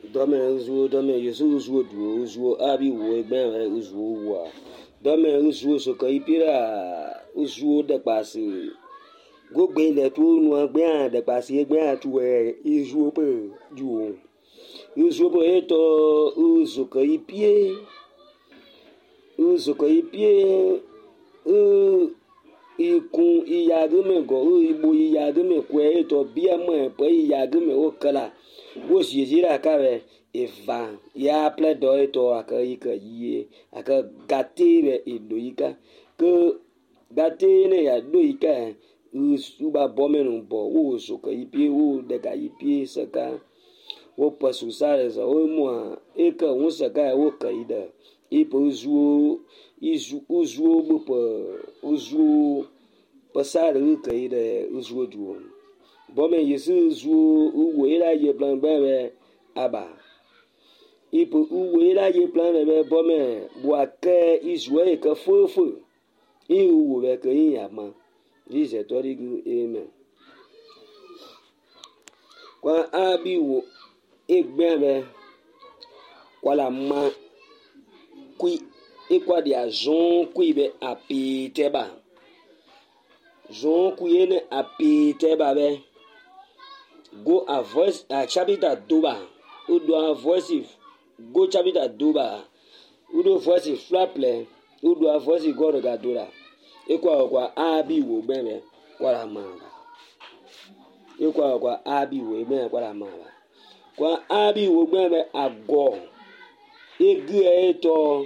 Dome uzuo dome yesu uzuo duo uzuo abi wo egbe uzuo wa. Dome uzuo soko ipira uzuo de pasi. Go gbe le tu nu agbe de pasi egbe atu uzuo pe duo. Uzuo po eto uzuko ipie. Uzuko ipie ikun iyageme go ibo iyageme kwe eto bia mo pe iyageme o kala. Wo jira kabe eva ya ple do eto aka ika yie aka gate be edoika ke gate ne ya doika uba bomenu bo wo soka ipi wo de ka ipi saka wo pasu sare za wo mo eka wo saka wo ka ida ipo zuo uzuo bu uzuo pasare ka ida uzuo duo bome yesu zuo uwera ye plan bebe aba ipo uwera ye plan bebe bome boake izwe ka fofo iwu be ka yama dice tori gu amen kwa abi wo egbebe kwala ma kui ekwa dia zon kui be apiteba zon kui ne apiteba be go a voice a chapter doba udo a voice go chapter doba udo voice flaple udo a voice go ga dora ekwa abi wo gbere kwara mama ekwa abi wo gbere kwara mama kwa abi wo gbere ago egu eto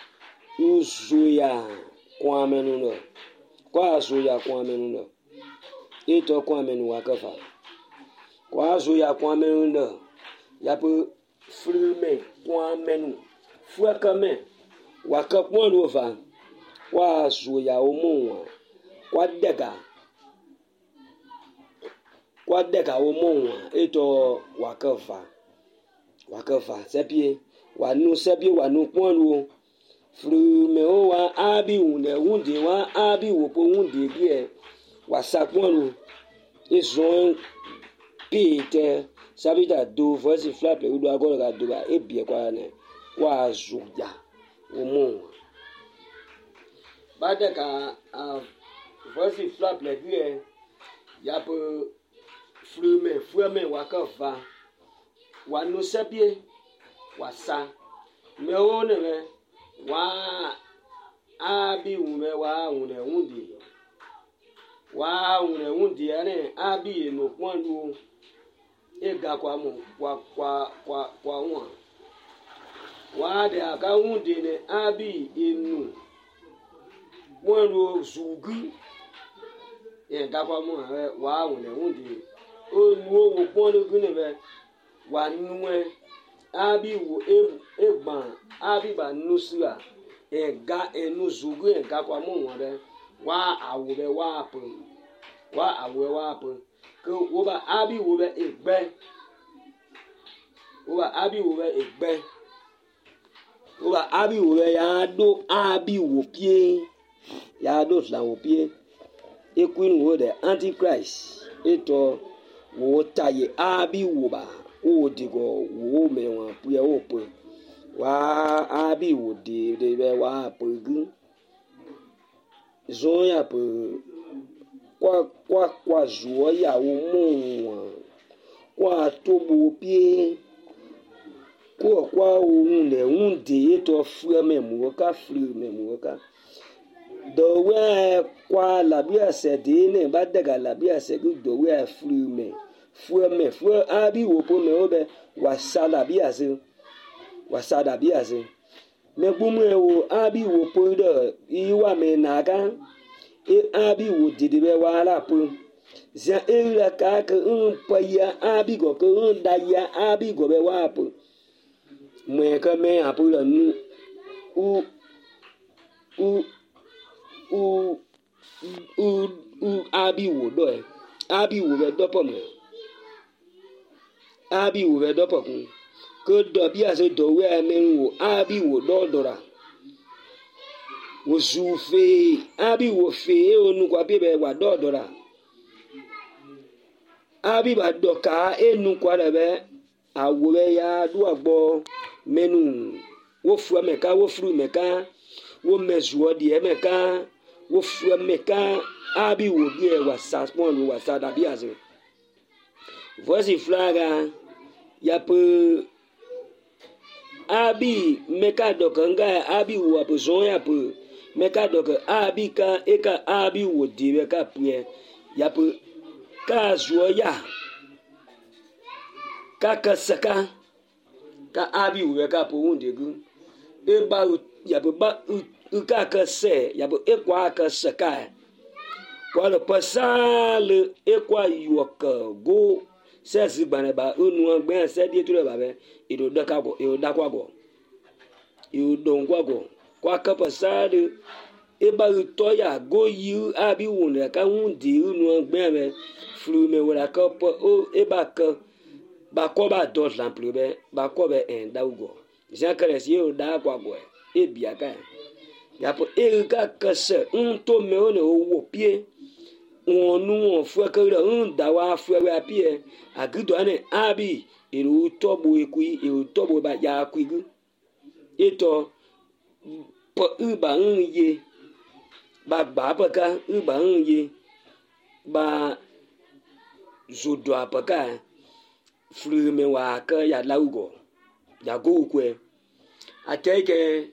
uzuya kwamenu no kwa azuya kwamenu no eto kwamenu wakafa kwa zo ya kwa menu ya po frume kwa menu fuaka me waka kwa nova kwa zo ya omonwa kwa dega omonwa eto wakafa sepie wanu kwa nu frume o wa abi unde wunde wa abi wo po wunde bie wasa kwa nu ezon Peter sabita do voice flaple udo agora ga do ga ebie kwa ne kwa zuya omo bade ka voice flaple bie ya po frume wa ka va wa no sabie wa sa me o ne me wa abi ume wa une undi wa une undi ane abi no kwandu ega kwa mu kwa nwa wa de aka wunde ne abi enu wonu zugu ega kwa mu wa wune wunde onu owo ponu gune be wa nuwe abi wo egban abi ba nusira ega enu zugu ega kwa mu won wa awo be wa apo ko wo ba abi wo be egbe ya do abi wo pie ya do la wo pie equin wo de antichrist eto wo taye abi wo ba o digo wo me won pie o pe wa abi wo de be wa pogu zo ya pe kwa zuo ya wo mo kwa tobo pie kwa ohun le hunde eto frume mu ka do we kwa labia se de ne ba daga labia se do we frume abi wo po me obe wasala bia se me gumu e wo abi wo po do iwa me naga abi wo didibe wala po za era ka pa ya abi go ko da ya abi go be wa po me ka me apo la nu abi wo do abi wo be do po mo abi wo be do po kun ko do bi ase do we me wo abi wo do dora wo zufe abi wo fe onu kwa bi be wa do dora abi ba do ka enu kwa be awore ya do agbo menu wo fu meka wo fru meka wo mezuo de meka wo fu meka abi wo bi e wasa pon wasa da bi azu voici flaga ya pe abi meka dokanga abi wo besoin ya pe meka dok abi ka e ka abi wo de ka pe ya pe ka zuo ya ka saka ka abi wo ka po wonde gu e ba ya pe ba ka se ya pe e kwa ka saka kwa le pasal e kwa yo ka go se si gbane ba unu gbe se die tu le ba be ido da ka go e da kwa go e do ngwa go kwa ka pasal e ba to ya go yi abi wo le ka wonde unu gbe be flu me wala ka po o e ba ka ba ko ba do lample be ba ko be en da ugo jean cresi o da kwa go e bia ka ya po e ka se to me o ne o wo pie onu on fu ka ra da wa fu wa pie agido ane abi iru to bo ekui iru to bo ba ya kuigu eto po uba ye ba ba ka uba ye ba zodo apaka flu me wa ka ya laugo ya go kwe ateke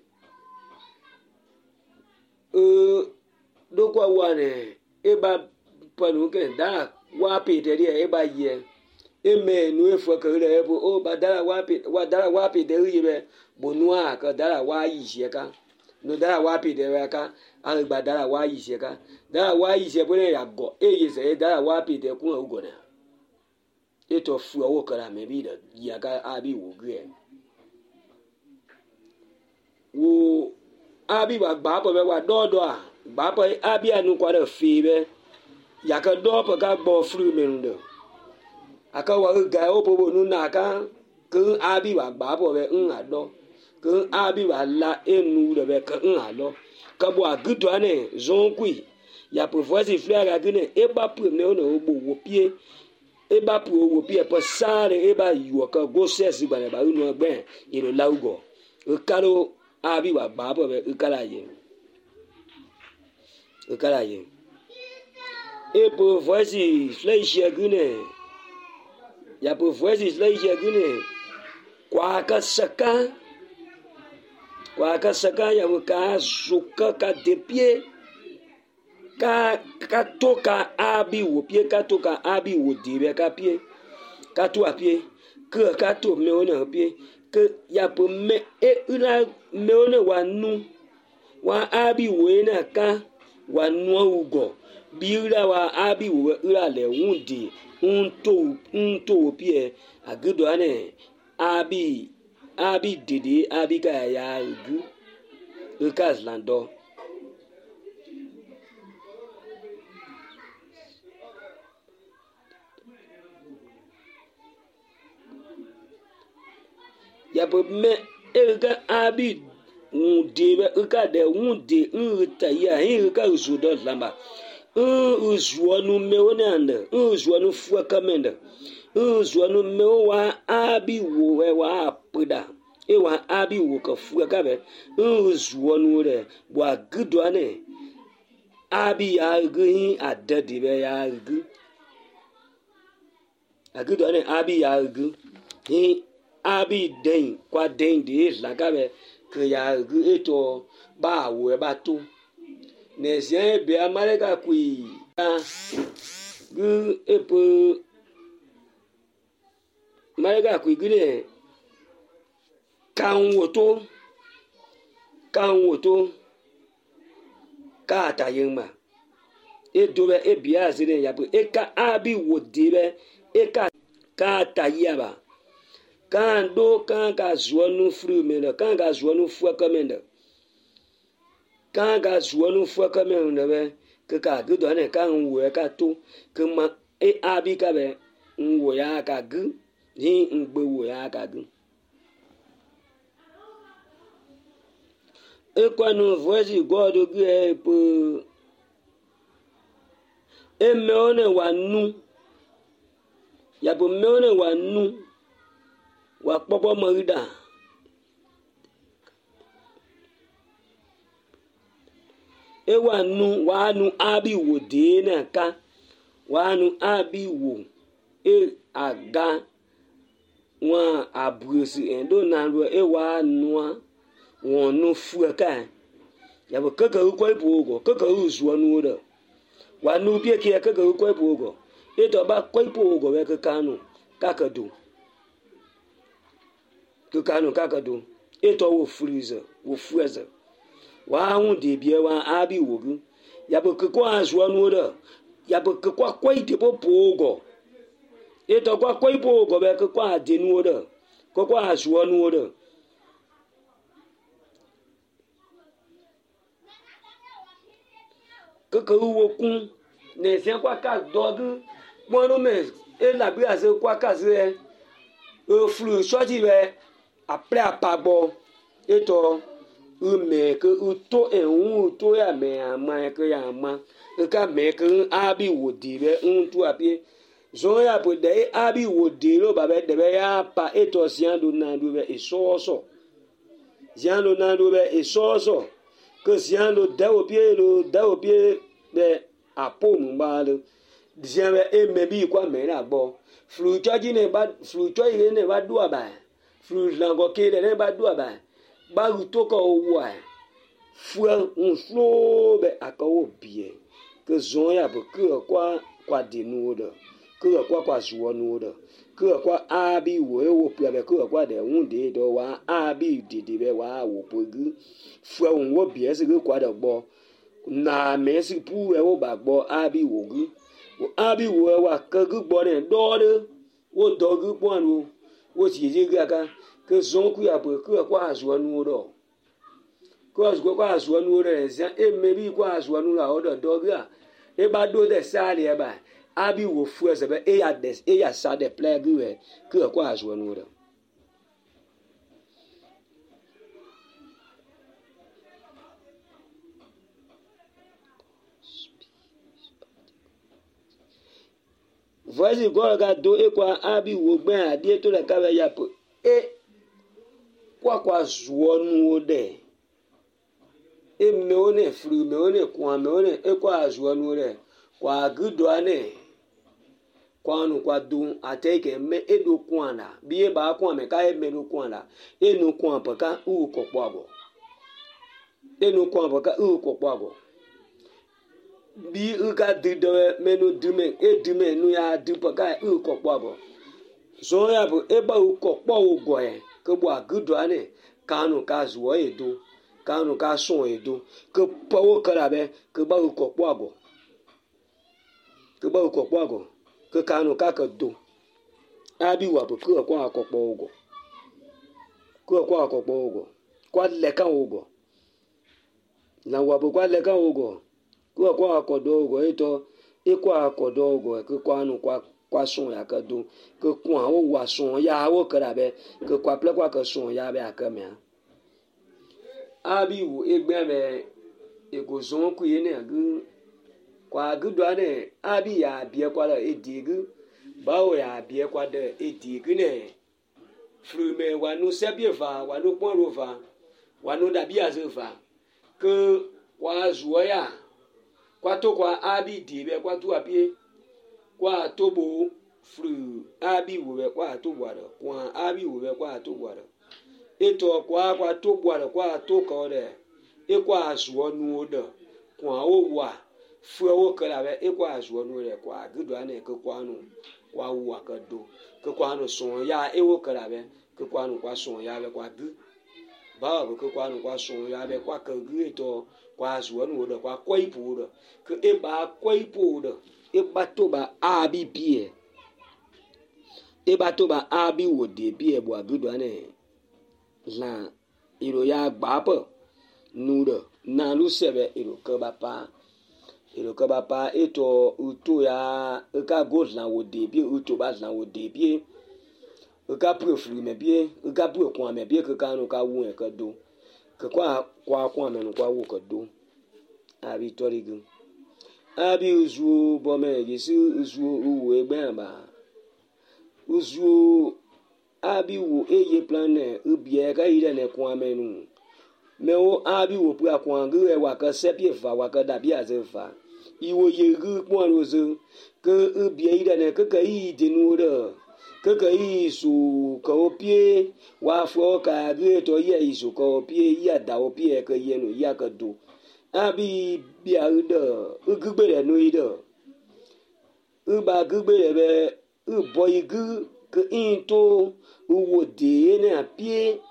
do kwa wane e ba panu ke da wa pe de e ba ye e me nu e fo ka re bo o ba da wa pe de ri be bonua ka da wa yi je ka no da wa pe de ka a gba da wa yi je ka da wa yi je bo ne ya go e ye se da wa pe de kun ugo na eto fu owo kara me bi da ya ka abi wo gre wo abi wa gba po be wa do a gba po abi anu kwa da fi be ya ka do po ka gbo fru me ndo aka wa ga o po bo nu na ka kun abi wa gba po be ado kun abi wa la enu de be ka ado ka bo agudo ane zon kui ya po voici frère agune e ba pu me ono ogbo wo pie e ba pu wo pie po sare e ba yu ka go ses gba ne ba unu gbe iro laugo o karo abi wa gba po be o kala ye e po voici flesh agune ya po voici flesh agune kwa ka saka ya ka suka ka de pie ka toka abi wo pie ka toka abi wo de ka pie ka to apie ka to me ona pie ke ya po me e una me ona wa nu wa abi wo na ka wa nu ugo bi ura wa abi wo ura le wundi unto pie agudo ane abi dede abi ka ya ugu ukas lando ya bo me ega abi unde be uka de unde uta ya uka uzudo lamba uzuonu me onanda uzuonu fu kamenda uzuonu me wa abi wo wa apuda e wa abi wo ka fu ka be uzuonu re wa gudo ane abi ya gu adade be ya gu agudo ane abi ya gu abi den kwa den de la ka be ke ya gu eto ba wo e ba to ne se be amare ka kui gu epo mare ka kui gure kan woto ka ta yema e do be e bia zire ya bu e ka abi wo de be e ka ta yaba kan do kan ka zuonu fru me le kan ka zuonu fu ka menda kan ka zuonu fu ka menda be ke ka gu do ne kan wo ka to ke ma e abi ka be wo ya ka gu ni ngbe wo ya ka gu e kwanu voici godo gu e po e me one wa nu ya po me one wa nu wa kpɔkpɔ merida e wa nu abi wo de na ka wa nu abi wo e aga wa abusi endo na ro e wa nu won no fu ka ya bo kaka ko ipo go kaka uzu anu da wa nu bi ke kaka ko ipo go e to ba ko ipo go we kaka nu kaka do kaka do e to wo freezer wo freezer wa hu de bi wa abi wo gu ya bo ko azu anu da ya bo ko ko ite po go e to ko ipo go be ko ade nu da ko azu anu da keke wo kun ne se kwa ka dogu gbonu me e la bi ase kwa ka se e flu soji be apre apagbo eto ume ke uto ehun to ya me ama ke ya ama e ka me ke abi wo di be ntu apie zo ya bo de abi wo di lo ba be de be ya pa eto sian do na do be isoso sian do na do be isoso que sian lo da o pied de apomu ba lo sian be e me bi kwa me na gbo flu choji ne ba do aba flu lango ke ne ba do aba ba ru to ko wo a fu un flo be akawo bie que zon ya bo que kwa de nu do que kwa zuo nu do que kwa abi wo e wo pu be que kwa de un de do wa abi de be wa wo pogu fu un wo bie se que kwa de gbo na me si pu e wo ba gbo abi wo gu abi wo e wa ke gu gbo ne do de wo do gu gbo anu wo si je ga ka que zon ku ya bo que kwa zuo nu do ko kwa zuo nu re se e me bi kwa zuo nu la o do ga e ba do de sale e ba abi wo fu ese be e ya sa de plague we que kwa zuo nu do voici go ga do e kwa abi wo gbe ade to le ka be ya po e kwa zuo nu de e me one fru me one kwa me one e kwa zuo nu de kwa gudo ane kwa nu kwa do ateke me e do kwa na bi e ba kwa me ka e me do kwa na e no kwa pa ka u ko po abo e no kwa pa ka u ko po abo bi u ka di do me no di me e di me nu ya di pa ka u ko po abo so ya bo e ba u ko po u go e ko bo agudo ane ka nu ka zuo e do ka nu ka so e do ko po o kara be ko ba u ko po abo ko ba u ko po abo ko ka nu ka ko do abi wa bo ko kwa ko po ugo ko kwa ko po ugo kwa le kan ugo na wa bo kwa le kan ugo ko kwa ko do ugo eto e kwa ko do ugo ko kwa nu kwa son ya ka do ko kwa o wa son ya wo kara be ko kwa ple kwa ko son ya be aka me abi wo egbe me e go zon ku ye ne agu kwa gudo ane abi ya bie kwa la edigu bawo ya bie kwa de edigu ne frume wanu sebie va wanu pon rova wanu da bia zeva ke kwa zuo ya kwa to kwa abi di be kwa tu apie kwa tobo fru abi wo be kwa to bwaro kwa abi wo be kwa to bwaro eto kwa to bwaro kwa to ko de e kwa zuo nu odo kwa o wa fu wo kala be e kwa zuo nu re kwa gudo ane ke kwa nu kwa wa ka do ke kwa nu son ya e wo kala be ke kwa nu kwa son ya be kwa gu ba bo ke kwa nu kwa son ya be kwa ka gu eto kwa zuo nu odo kwa kwa ipu odo ke e ba kwa ipu odo e ba to ba abi bie e ba to ba abi wo de bie bo gudo ane la iro ya gba po nu do na lu sebe iro ke ba pa eto uto ya ka go la wo de bi uto ba la wo de bi ka profili me bi ka bu kwa me bi ka no ka wu e ka do ka kwa me no kwa wu ka do abi torigu abi uzu bo me gi si uzu uwe egbe ba uzu abi abi wo eye plan ne ubie ka ire ne kwa menu me o abi wo pu akwa ngu e wa ka sepie va wa ka da bi azefa iwo ye gu kwa rozo ke ubie ire ne ke ka yi dinu de ke ka yi su ka opie wa fo ka gu to ye isu ka opie ya da opie ka ye no ya ka do abi bia de ugbe re no ide uba gbe be uboy gu ke into uwo de ne apie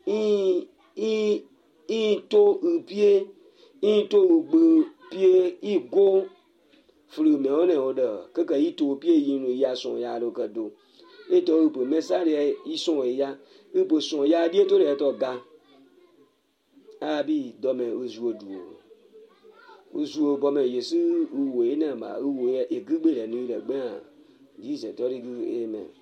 into upie into ugbo pie igo flume one oda kaka ito pie yinu ya son ya lo kado eto upo mesare ison ya upo son ya die to re to ga abi do me ozuodu uzuo bo me yesu uwe na ma uwe egbe re ni re gbe Jesus tori gu amen.